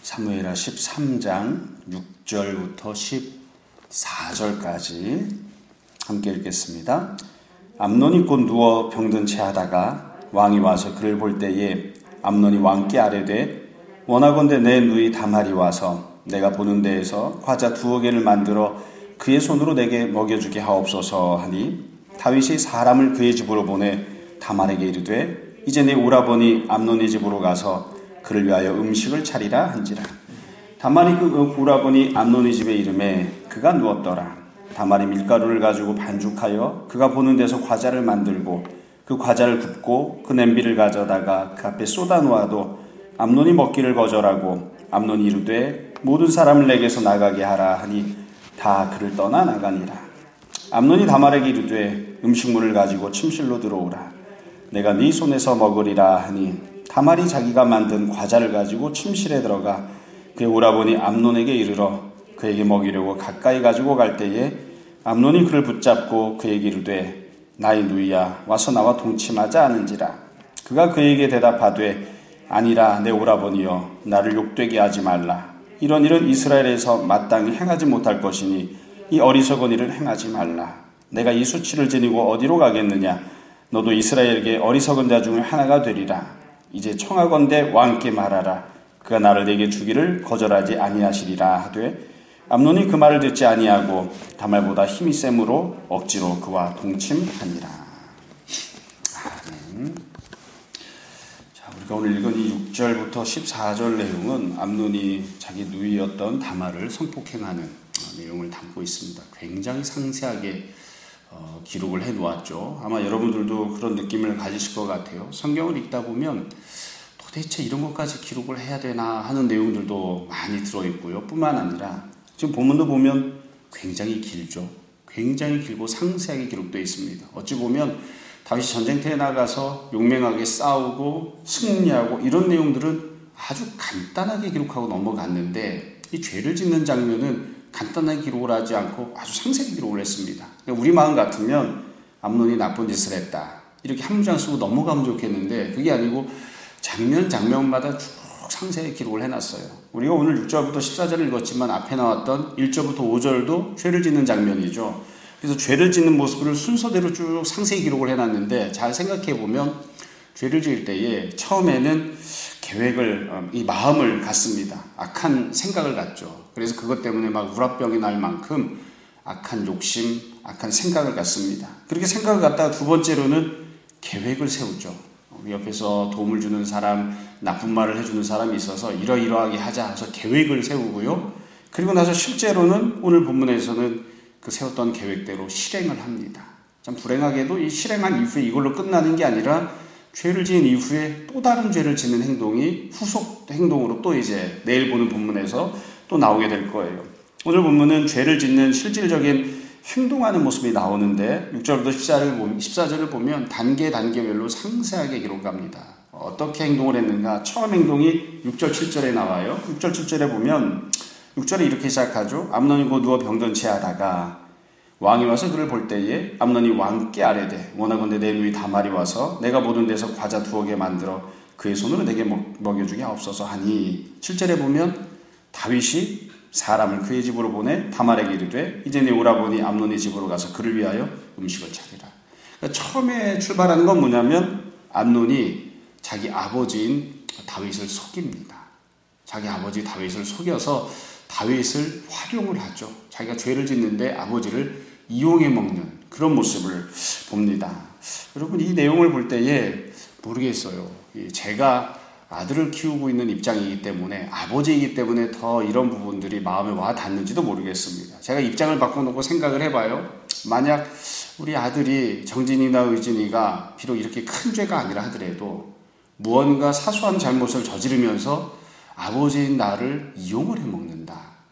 사무엘하 13장 6절부터 14절까지 함께 읽겠습니다. 암논이 곧 누워 병든 채 하다가 왕이 와서 그를 볼 때에 암논이 왕께 아뢰되 원하건대 내 누이 다말이 와서 내가 보는 데에서 과자 2개를 만들어 그의 손으로 내게 먹여주게 하옵소서 하니 다윗이 사람을 그의 집으로 보내 다말에게 이르되 이제 내 오라버니 암논의 집으로 가서 그를 위하여 음식을 차리라 한지라. 다말이 그 오라버니 암논의 집에 이르매 그가 누웠더라. 다말이 밀가루를 가지고 반죽하여 그가 보는 데서 과자를 만들고 그 과자를 굽고 그 냄비를 가져다가 그 앞에 쏟아 놓아도 암논이 먹기를 거절하고 암논이 이르되 모든 사람을 내게서 나가게 하라 하니 다 그를 떠나 나가니라. 암논이 다말에게 이르되 음식물을 가지고 침실로 들어오라. 내가 네 손에서 먹으리라 하니 다말이 자기가 만든 과자를 가지고 침실에 들어가 그의 오라버니 암논에게 이르러 그에게 먹이려고 가까이 가지고 갈 때에 암논이 그를 붙잡고 그에게 이르되 나의 누이야 와서 나와 동침하자 하는지라. 그가 그에게 대답하되 아니라 내 오라버니여 나를 욕되게 하지 말라. 이런 일은 이스라엘에서 마땅히 행하지 못할 것이니 이 어리석은 일을 행하지 말라. 내가 이 수치를 지니고 어디로 가겠느냐. 너도 이스라엘에게 어리석은 자 중에 하나가 되리라. 이제 청하건대 왕께 말하라. 그가 나를 내게 주기를 거절하지 아니하시리라 하되 암논이 그 말을 듣지 아니하고 다말보다 힘이 셈으로 억지로 그와 동침하니라. 아멘. 자, 우리가 오늘 읽은 이 6절부터 14절 내용은 암논이 자기 누이였던 다말을 성폭행하는 내용을 담고 있습니다. 굉장히 상세하게 기록을 해놓았죠. 아마 여러분들도 그런 느낌을 가지실 것 같아요. 성경을 읽다 보면 도대체 이런 것까지 기록을 해야 되나 하는 내용들도 많이 들어있고요. 뿐만 아니라 지금 본문도 보면 굉장히 길죠. 굉장히 길고 상세하게 기록되어 있습니다. 어찌 보면 다윗이 전쟁터에 나가서 용맹하게 싸우고 승리하고 이런 내용들은 아주 간단하게 기록하고 넘어갔는데 이 죄를 짓는 장면은 간단하게 기록을 하지 않고 아주 상세하게 기록을 했습니다. 우리 마음 같으면 암논이 나쁜 짓을 했다 이렇게 한 문장 쓰고 넘어가면 좋겠는데 그게 아니고 장면마다 쭉 상세하게 기록을 해놨어요. 우리가 오늘 6절부터 14절을 읽었지만 앞에 나왔던 1절부터 5절도 죄를 짓는 장면이죠. 그래서 죄를 짓는 모습을 순서대로 쭉 상세히 기록을 해놨는데 잘 생각해보면 죄를 지을 때에 처음에는 이 마음을 갖습니다. 악한 생각을 갖죠. 그래서 그것 때문에 막 우라병이 날 만큼 악한 욕심, 악한 생각을 갖습니다. 그렇게 생각을 갖다가 두 번째로는 계획을 세우죠. 우리 옆에서 도움을 주는 사람, 나쁜 말을 해주는 사람이 있어서 이러이러하게 하자 해서 계획을 세우고요. 그리고 나서 실제로는 오늘 본문에서는 그 세웠던 계획대로 실행을 합니다. 참 불행하게도 이 실행한 이후에 이걸로 끝나는 게 아니라 죄를 지은 이후에 또 다른 죄를 짓는 행동이 후속 행동으로 또 이제 내일 보는 본문에서 또 나오게 될 거예요. 오늘 본문은 죄를 짓는 실질적인 행동하는 모습이 나오는데 6절부터 14절을 보면 단계별로 상세하게 기록합니다. 어떻게 행동을 했는가? 처음 행동이 6절 7절에 나와요. 6절 7절에 보면 6절에 이렇게 시작하죠. 암논이 곧 누워 병든 채 하다가 왕이 와서 그를 볼 때에 암논이 왕께 아뢰되 원하건대 내 누이 다말이 와서 내가 보는 데서 과자 2개 만들어 그의 손으로 내게 먹여주게 하옵소서 하니 7절에 보면 다윗이 사람을 그의 집으로 보내 다말에게 이르되 이제 내 오라버니 암논의 집으로 가서 그를 위하여 음식을 차리라. 그러니까 처음에 출발하는 건 뭐냐면 암논이 자기 아버지인 다윗을 속입니다. 자기 아버지 다윗을 속여서 다윗을 활용을 하죠. 자기가 죄를 짓는데 아버지를 이용해 먹는 그런 모습을 봅니다. 여러분 이 내용을 볼 때에 모르겠어요. 제가 아들을 키우고 있는 입장이기 때문에 아버지이기 때문에 더 이런 부분들이 마음에 와 닿는지도 모르겠습니다. 제가 입장을 바꿔놓고 생각을 해봐요. 만약 우리 아들이 정진이나 의진이가 비록 이렇게 큰 죄가 아니라 하더라도 무언가 사소한 잘못을 저지르면서 아버지인 나를 이용을 해먹는다.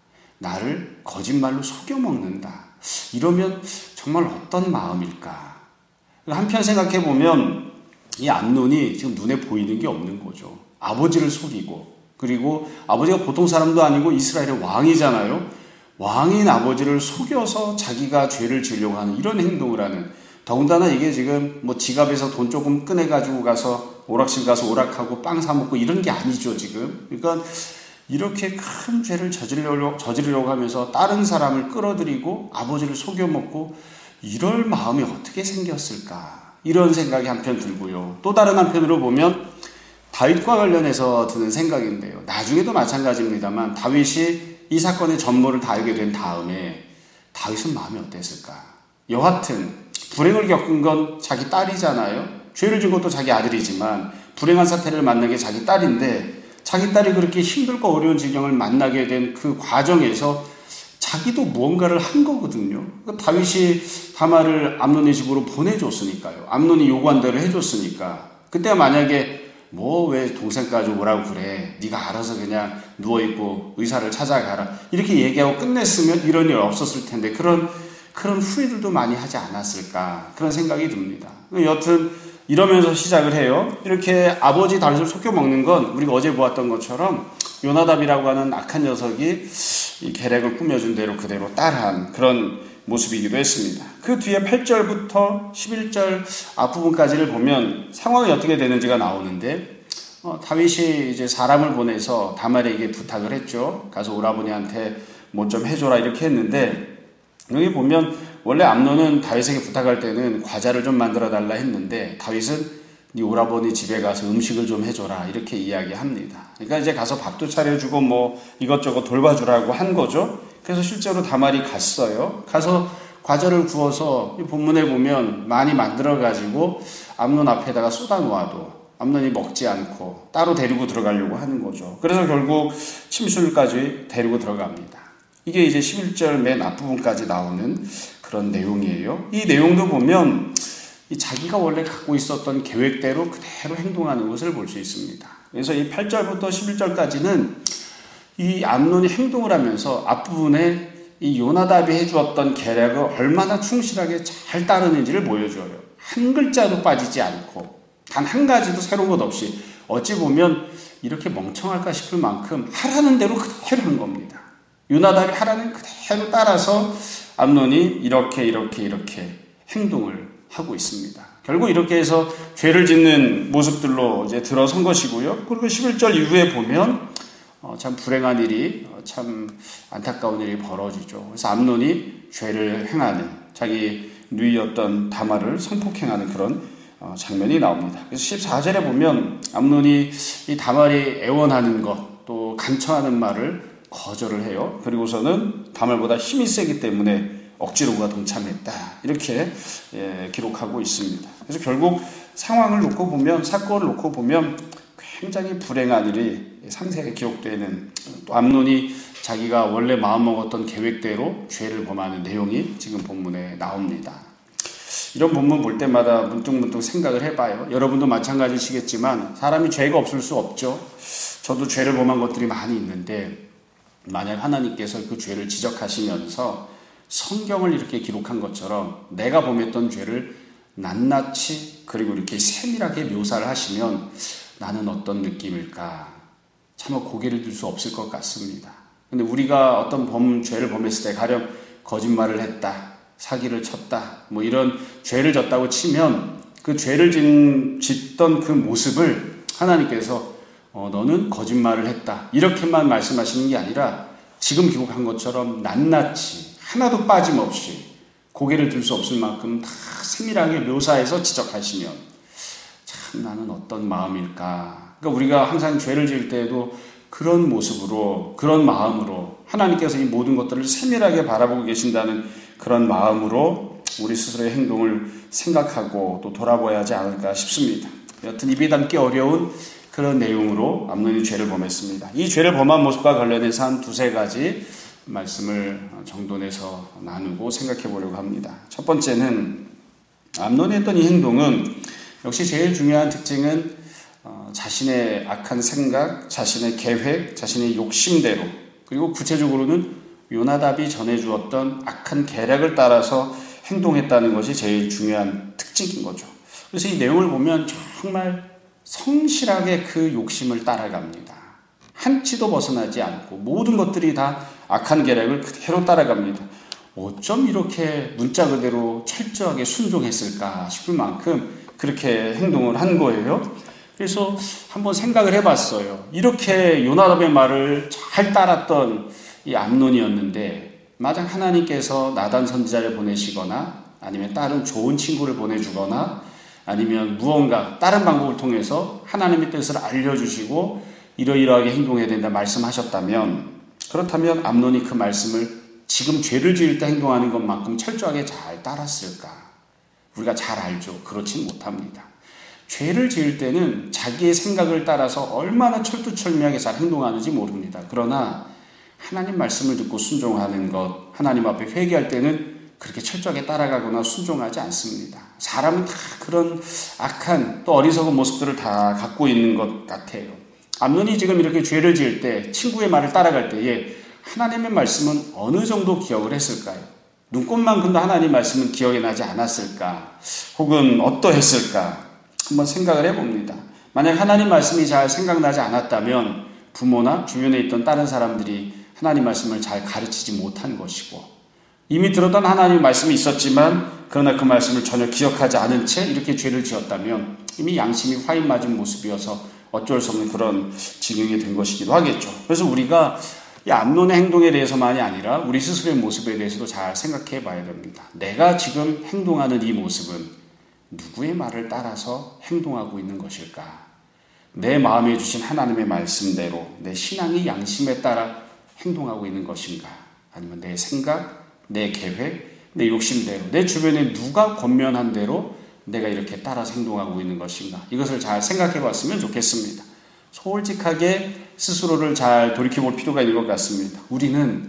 나를 거짓말로 속여먹는다. 이러면 정말 어떤 마음일까? 한편 생각해보면 이 암논이 지금 눈에 보이는 게 없는 거죠. 아버지를 속이고 그리고 아버지가 보통 사람도 아니고 이스라엘의 왕이잖아요. 왕인 아버지를 속여서 자기가 죄를 지으려고 하는 이런 행동을 하는 더군다나 이게 지금 뭐 지갑에서 돈 조금 꺼내가지고 가서 오락실 가서 오락하고 빵 사 먹고 이런 게 아니죠, 지금. 그러니까 이렇게 큰 죄를 저지르려고 하면서 다른 사람을 끌어들이고 아버지를 속여먹고 이럴 마음이 어떻게 생겼을까? 이런 생각이 한편 들고요. 또 다른 한편으로 보면 다윗과 관련해서 드는 생각인데요. 나중에도 마찬가지입니다만 다윗이 이 사건의 전모를 다 알게 된 다음에 다윗은 마음이 어땠을까? 여하튼 불행을 겪은 건 자기 딸이잖아요. 죄를 진 것도 자기 아들이지만 불행한 사태를 만난 게 자기 딸인데 자기 딸이 그렇게 힘들고 어려운 지경을 만나게 된 그 과정에서 자기도 무언가를 한 거거든요. 다윗이 다말을 암논의 집으로 보내줬으니까요. 암논이 요구한 대로 해줬으니까. 그때 만약에 뭐 왜 동생까지 오라고 그래. 네가 알아서 그냥 누워있고 의사를 찾아가라. 이렇게 얘기하고 끝냈으면 이런 일 없었을 텐데 그런 후회들도 많이 하지 않았을까. 그런 생각이 듭니다. 여튼 이러면서 시작을 해요. 이렇게 아버지 다윗을 속여먹는 건 우리가 어제 보았던 것처럼 요나답이라고 하는 악한 녀석이 이 계략을 꾸며준 대로 그대로 따라한 그런 모습이기도 했습니다. 그 뒤에 8절부터 11절 앞부분까지를 보면 상황이 어떻게 되는지가 나오는데 다윗이 이제 사람을 보내서 다말에게 부탁을 했죠. 가서 오라버니한테 뭐 좀 해줘라 이렇게 했는데 여기 보면 원래 암논은 다윗에게 부탁할 때는 과자를 좀 만들어 달라 했는데 다윗은 네 오라버니 집에 가서 음식을 좀 해줘라 이렇게 이야기합니다. 그러니까 이제 가서 밥도 차려주고 뭐 이것저것 돌봐주라고 한 거죠. 그래서 실제로 다말이 갔어요. 가서 과자를 구워서 본문에 보면 많이 만들어가지고 암논 앞에다가 쏟아 놓아도 암논이 먹지 않고 따로 데리고 들어가려고 하는 거죠. 그래서 결국 침술까지 데리고 들어갑니다. 이게 이제 11절 맨 앞부분까지 나오는 그런 내용이에요. 이 내용도 보면 자기가 원래 갖고 있었던 계획대로 그대로 행동하는 것을 볼 수 있습니다. 그래서 이 8절부터 11절까지는 이 암논이 행동을 하면서 앞부분에 이 요나답이 해주었던 계략을 얼마나 충실하게 잘 따르는지를 보여줘요. 한 글자도 빠지지 않고 단 한 가지도 새로운 것 없이 어찌 보면 이렇게 멍청할까 싶을 만큼 하라는 대로 그대로 한 겁니다. 요나답이 하라는 그대로 따라서 암논이 이렇게 행동을 하고 있습니다. 결국 이렇게 해서 죄를 짓는 모습들로 이제 들어선 것이고요. 그리고 11절 이후에 보면 참 불행한 일이 참 안타까운 일이 벌어지죠. 그래서 암논이 죄를 행하는 자기 누이였던 다말을 성폭행하는 그런 장면이 나옵니다. 그래서 14절에 보면 암논이 이 다말이 애원하는 것 또 간청하는 말을 거절을 해요. 그리고서는 다말보다 힘이 세기 때문에 억지로 그가 동참했다. 이렇게 기록하고 있습니다. 그래서 결국 상황을 놓고 보면 사건을 놓고 보면 굉장히 불행한 일이 상세하게 기록되는 또 암논이 자기가 원래 마음먹었던 계획대로 죄를 범하는 내용이 지금 본문에 나옵니다. 이런 본문 볼 때마다 문득문득 생각을 해봐요. 여러분도 마찬가지시겠지만 사람이 죄가 없을 수 없죠. 저도 죄를 범한 것들이 많이 있는데 만약 하나님께서 그 죄를 지적하시면서 성경을 이렇게 기록한 것처럼 내가 범했던 죄를 낱낱이 그리고 이렇게 세밀하게 묘사를 하시면 나는 어떤 느낌일까? 차마 고개를 들 수 없을 것 같습니다. 근데 우리가 어떤 죄를 범했을 때 가령 거짓말을 했다, 사기를 쳤다, 뭐 이런 죄를 졌다고 치면 그 죄를 짓던 그 모습을 하나님께서 너는 거짓말을 했다 이렇게만 말씀하시는 게 아니라 지금 기록한 것처럼 낱낱이 하나도 빠짐없이 고개를 들 수 없을 만큼 다 세밀하게 묘사해서 지적하시면 참 나는 어떤 마음일까. 그러니까 우리가 항상 죄를 지을 때에도 그런 모습으로 그런 마음으로 하나님께서 이 모든 것들을 세밀하게 바라보고 계신다는 그런 마음으로 우리 스스로의 행동을 생각하고 또 돌아봐야 하지 않을까 싶습니다. 여튼 입에 담기 어려운 그런 내용으로 암논이 죄를 범했습니다. 이 죄를 범한 모습과 관련해서 한 두세 가지 말씀을 정돈해서 나누고 생각해 보려고 합니다. 첫 번째는 암논이 했던 이 행동은 역시 제일 중요한 특징은 자신의 악한 생각, 자신의 계획, 자신의 욕심대로 그리고 구체적으로는 요나답이 전해주었던 악한 계략을 따라서 행동했다는 것이 제일 중요한 특징인 거죠. 그래서 이 내용을 보면 정말 성실하게 그 욕심을 따라갑니다. 한치도 벗어나지 않고 모든 것들이 다 악한 계략을 그대로 따라갑니다. 어쩜 이렇게 문자 그대로 철저하게 순종했을까 싶을 만큼 그렇게 행동을 한 거예요. 그래서 한번 생각을 해봤어요. 이렇게 요나답의 말을 잘 따랐던 이 암논이었는데 만약 하나님께서 나단 선지자를 보내시거나 아니면 다른 좋은 친구를 보내주거나 아니면 무언가 다른 방법을 통해서 하나님의 뜻을 알려주시고 이러이러하게 행동해야 된다 말씀하셨다면, 그렇다면 암논이 그 말씀을 지금 죄를 지을 때 행동하는 것만큼 철저하게 잘 따랐을까? 우리가 잘 알죠. 그렇진 못합니다. 죄를 지을 때는 자기의 생각을 따라서 얼마나 철두철미하게 잘 행동하는지 모릅니다. 그러나 하나님 말씀을 듣고 순종하는 것, 하나님 앞에 회개할 때는 그렇게 철저하게 따라가거나 순종하지 않습니다. 사람은 다 그런 악한 또 어리석은 모습들을 다 갖고 있는 것 같아요. 암논이 지금 이렇게 죄를 지을 때, 친구의 말을 따라갈 때에 하나님의 말씀은 어느 정도 기억을 했을까요? 눈꽃만큼도 하나님의 말씀은 기억이 나지 않았을까? 혹은 어떠했을까? 한번 생각을 해봅니다. 만약 하나님 말씀이 잘 생각나지 않았다면 부모나 주변에 있던 다른 사람들이 하나님 말씀을 잘 가르치지 못한 것이고, 이미 들었던 하나님의 말씀이 있었지만 그러나 그 말씀을 전혀 기억하지 않은 채 이렇게 죄를 지었다면 이미 양심이 화인 맞은 모습이어서 어쩔 수 없는 그런 지경이 된 것이기도 하겠죠. 그래서 우리가 이 암논의 행동에 대해서만이 아니라 우리 스스로의 모습에 대해서도 잘 생각해 봐야 됩니다. 내가 지금 행동하는 이 모습은 누구의 말을 따라서 행동하고 있는 것일까? 내 마음에 주신 하나님의 말씀대로 내 신앙의 양심에 따라 행동하고 있는 것인가? 아니면 내 생각, 내 계획, 내 욕심대로, 내 주변에 누가 권면한 대로 내가 이렇게 따라서 행동하고 있는 것인가? 이것을 잘 생각해 봤으면 좋겠습니다. 솔직하게 스스로를 잘 돌이켜볼 필요가 있는 것 같습니다. 우리는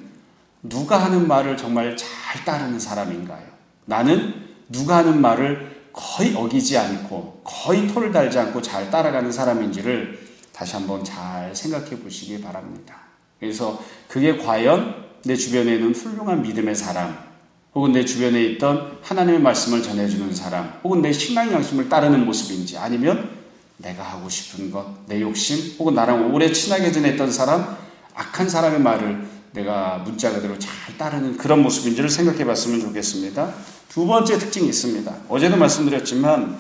누가 하는 말을 정말 잘 따르는 사람인가요? 나는 누가 하는 말을 거의 어기지 않고 거의 토를 달지 않고 잘 따라가는 사람인지를 다시 한번 잘 생각해 보시기 바랍니다. 그래서 그게 과연 내 주변에 있는 훌륭한 믿음의 사람, 혹은 내 주변에 있던 하나님의 말씀을 전해주는 사람, 혹은 내 신앙 양심을 따르는 모습인지, 아니면 내가 하고 싶은 것, 내 욕심, 혹은 나랑 오래 친하게 지냈던 사람, 악한 사람의 말을 내가 문자 그대로 잘 따르는 그런 모습인지를 생각해 봤으면 좋겠습니다. 두 번째 특징이 있습니다. 어제도 말씀드렸지만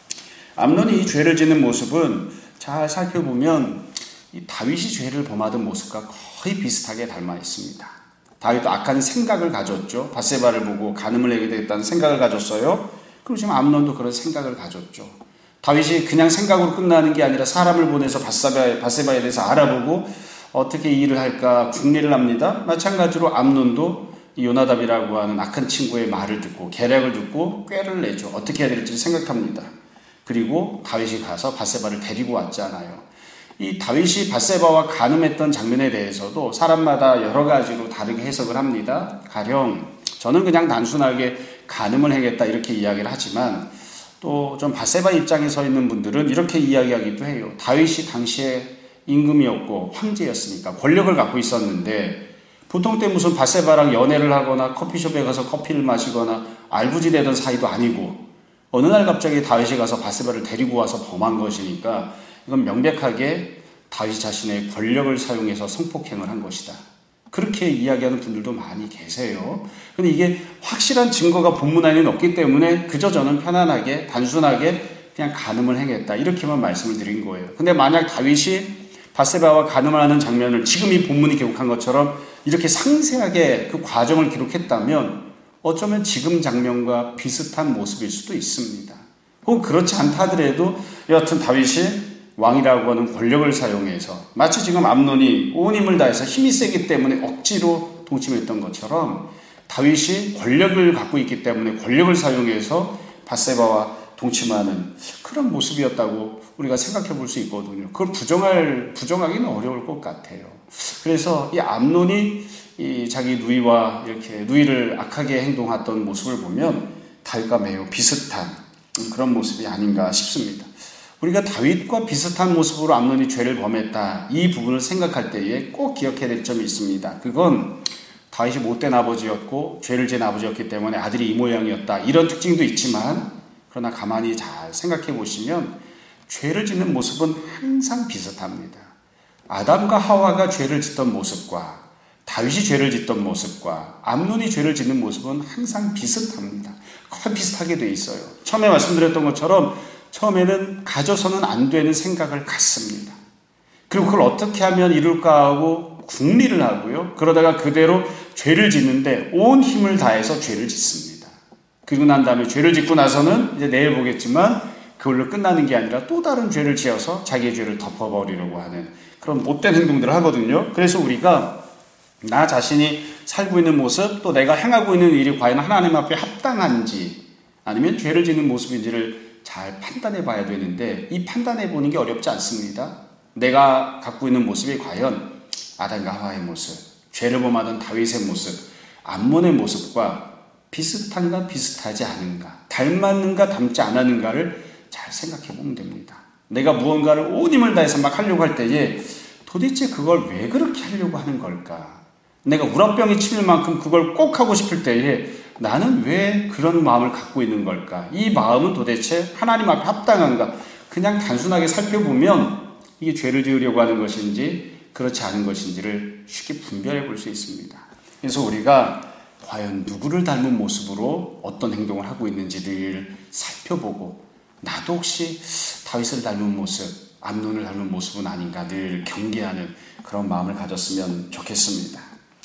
암논이 이 죄를 짓는 모습은 잘 살펴보면 이 다윗이 죄를 범하던 모습과 거의 비슷하게 닮아 있습니다. 다윗도 악한 생각을 가졌죠. 밧세바를 보고 간음을 하게 되겠다는 생각을 가졌어요. 그리고 지금 암논도 그런 생각을 가졌죠. 다윗이 그냥 생각으로 끝나는 게 아니라 사람을 보내서 밧세바에 대해서 알아보고 어떻게 일을 할까 궁리를 합니다. 마찬가지로 암논도 요나답이라고 하는 악한 친구의 말을 듣고 계략을 듣고 꾀를 내죠. 어떻게 해야 될지 생각합니다. 그리고 다윗이 가서 밧세바를 데리고 왔잖아요. 이 다윗이 밧세바와 간음했던 장면에 대해서도 사람마다 여러 가지로 다르게 해석을 합니다. 가령 저는 그냥 단순하게 간음을 하겠다 이렇게 이야기를 하지만 또 좀 밧세바 입장에 서 있는 분들은 이렇게 이야기하기도 해요. 다윗이 당시에 임금이었고 황제였으니까 권력을 갖고 있었는데 보통 때 무슨 밧세바랑 연애를 하거나 커피숍에 가서 커피를 마시거나 알부지되던 사이도 아니고 어느 날 갑자기 다윗이 가서 밧세바를 데리고 와서 범한 것이니까 이건 명백하게 다윗 자신의 권력을 사용해서 성폭행을 한 것이다. 그렇게 이야기하는 분들도 많이 계세요. 근데 이게 확실한 증거가 본문 안에는 없기 때문에 그저 저는 편안하게 단순하게 그냥 간음을 행했다 이렇게만 말씀을 드린 거예요. 근데 만약 다윗이 밧세바와 간음을 하는 장면을 지금 이 본문이 기록한 것처럼 이렇게 상세하게 그 과정을 기록했다면 어쩌면 지금 장면과 비슷한 모습일 수도 있습니다. 혹은 그렇지 않다 하더라도 여하튼 다윗이 왕이라고 하는 권력을 사용해서 마치 지금 암논이 온 힘을 다해서 힘이 세기 때문에 억지로 동침했던 것처럼 다윗이 권력을 갖고 있기 때문에 권력을 사용해서 밧세바와 동침하는 그런 모습이었다고 우리가 생각해 볼 수 있거든요. 그걸 부정하기는 어려울 것 같아요. 그래서 이 암논이 이 자기 누이와 이렇게 누이를 악하게 행동했던 모습을 보면 다윗과 매우 비슷한 그런 모습이 아닌가 싶습니다. 우리가 다윗과 비슷한 모습으로 암논이 죄를 범했다 이 부분을 생각할 때에 꼭 기억해야 될 점이 있습니다. 그건 다윗이 못된 아버지였고 죄를 지은 아버지였기 때문에 아들이 이 모양이었다 이런 특징도 있지만 그러나 가만히 잘 생각해 보시면 죄를 짓는 모습은 항상 비슷합니다. 아담과 하와가 죄를 짓던 모습과 다윗이 죄를 짓던 모습과 암논이 죄를 짓는 모습은 항상 비슷합니다. 거의 비슷하게 돼 있어요. 처음에 말씀드렸던 것처럼 처음에는 가져서는 안 되는 생각을 갖습니다. 그리고 그걸 어떻게 하면 이룰까 하고 궁리를 하고요. 그러다가 그대로 죄를 짓는데 온 힘을 다해서 죄를 짓습니다. 그리고 난 다음에 죄를 짓고 나서는 이제 내일 보겠지만 그걸로 끝나는 게 아니라 또 다른 죄를 지어서 자기의 죄를 덮어버리려고 하는 그런 못된 행동들을 하거든요. 그래서 우리가 나 자신이 살고 있는 모습, 또 내가 행하고 있는 일이 과연 하나님 앞에 합당한지 아니면 죄를 짓는 모습인지를 잘 판단해 봐야 되는데, 이 판단해 보는 게 어렵지 않습니다. 내가 갖고 있는 모습이 과연 아담과 하와의 모습, 죄를 범하던 다윗의 모습, 암몬의 모습과 비슷한가 비슷하지 않은가, 닮았는가 닮지 않았는가를 잘 생각해 보면 됩니다. 내가 무언가를 온 힘을 다해서 막 하려고 할 때에 도대체 그걸 왜 그렇게 하려고 하는 걸까? 내가 우라병이 치밀 만큼 그걸 꼭 하고 싶을 때에 나는 왜 그런 마음을 갖고 있는 걸까? 이 마음은 도대체 하나님 앞에 합당한가? 그냥 단순하게 살펴보면 이게 죄를 지으려고 하는 것인지 그렇지 않은 것인지를 쉽게 분별해 볼 수 있습니다. 그래서 우리가 과연 누구를 닮은 모습으로 어떤 행동을 하고 있는지를 살펴보고, 나도 혹시 다윗을 닮은 모습, 암논을 닮은 모습은 아닌가 늘 경계하는 그런 마음을 가졌으면 좋겠습니다.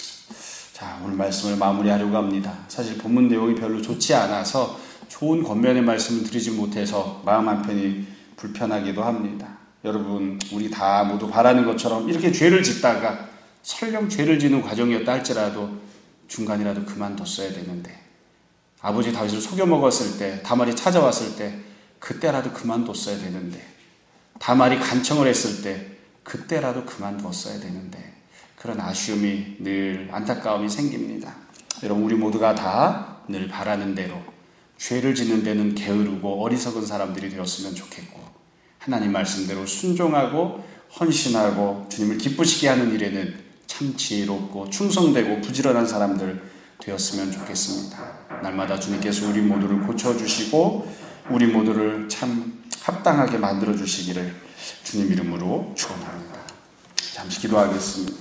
자, 오늘 말씀을 마무리하려고 합니다. 사실 본문 내용이 별로 좋지 않아서 좋은 권면의 말씀을 드리지 못해서 마음 한편이 불편하기도 합니다. 여러분, 우리 다 모두 바라는 것처럼 이렇게 죄를 짓다가 설령 죄를 짓는 과정이었다 할지라도 중간이라도 그만뒀어야 되는데, 아버지 다윗을 속여먹었을 때, 다말이 찾아왔을 때 그때라도 그만뒀어야 되는데, 다말이 간청을 했을 때 그때라도 그만뒀어야 되는데, 그런 아쉬움이 늘 안타까움이 생깁니다. 여러분, 우리 모두가 다 늘 바라는 대로 죄를 짓는 데는 게으르고 어리석은 사람들이 되었으면 좋겠고, 하나님 말씀대로 순종하고 헌신하고 주님을 기쁘시게 하는 일에는 참 지혜롭고 충성되고 부지런한 사람들 되었으면 좋겠습니다. 날마다 주님께서 우리 모두를 고쳐주시고 우리 모두를 참 합당하게 만들어주시기를 주님 이름으로 축원합니다. 잠시 기도하겠습니다.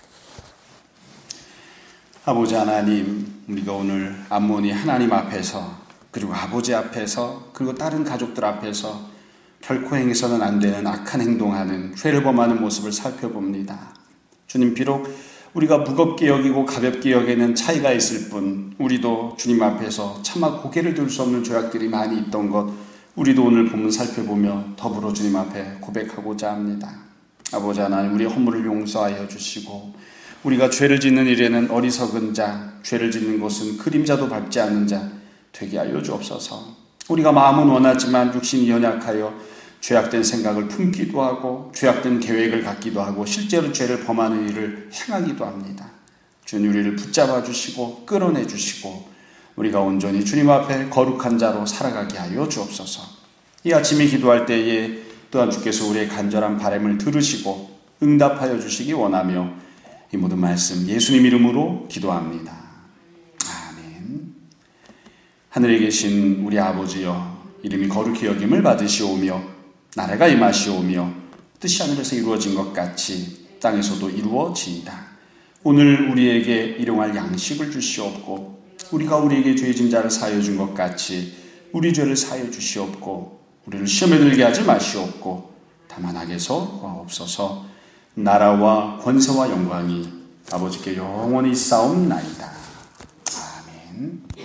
아버지 하나님, 우리가 오늘 암몬이 하나님 앞에서, 그리고 아버지 앞에서, 그리고 다른 가족들 앞에서 결코 행해서는 안 되는 악한 행동하는, 죄를 범하는 모습을 살펴봅니다. 주님, 비록 우리가 무겁게 여기고 가볍게 여기는 차이가 있을 뿐, 우리도 주님 앞에서 차마 고개를 들 수 없는 죄악들이 많이 있던 것, 우리도 오늘 본문 살펴보며 더불어 주님 앞에 고백하고자 합니다. 아버지 하나님, 우리의 허물을 용서하여 주시고, 우리가 죄를 짓는 일에는 어리석은 자, 죄를 짓는 것은 그림자도 밟지 않는 자 되게 하여 주옵소서. 우리가 마음은 원하지만 육신이 연약하여 죄악된 생각을 품기도 하고 죄악된 계획을 갖기도 하고 실제로 죄를 범하는 일을 행하기도 합니다. 주님, 우리를 붙잡아 주시고 끌어내 주시고 우리가 온전히 주님 앞에 거룩한 자로 살아가게 하여 주옵소서. 이 아침에 기도할 때에 또한 주께서 우리의 간절한 바람을 들으시고 응답하여 주시기 원하며 이 모든 말씀 예수님 이름으로 기도합니다. 아멘. 하늘에 계신 우리 아버지여, 이름이 거룩히 여김을 받으시오며 나라가 임하시오며 뜻이 하늘에서 이루어진 것 같이 땅에서도 이루어지이다. 오늘 우리에게 일용할 양식을 주시옵고, 우리가 우리에게 죄진 자를 사하여 준 것 같이 우리 죄를 사하여 주시옵고, 우리를 시험에 들게 하지 마시옵고 다만 악에서 구하옵소서. 나라와 권세와 영광이 아버지께 영원히 싸움나이다.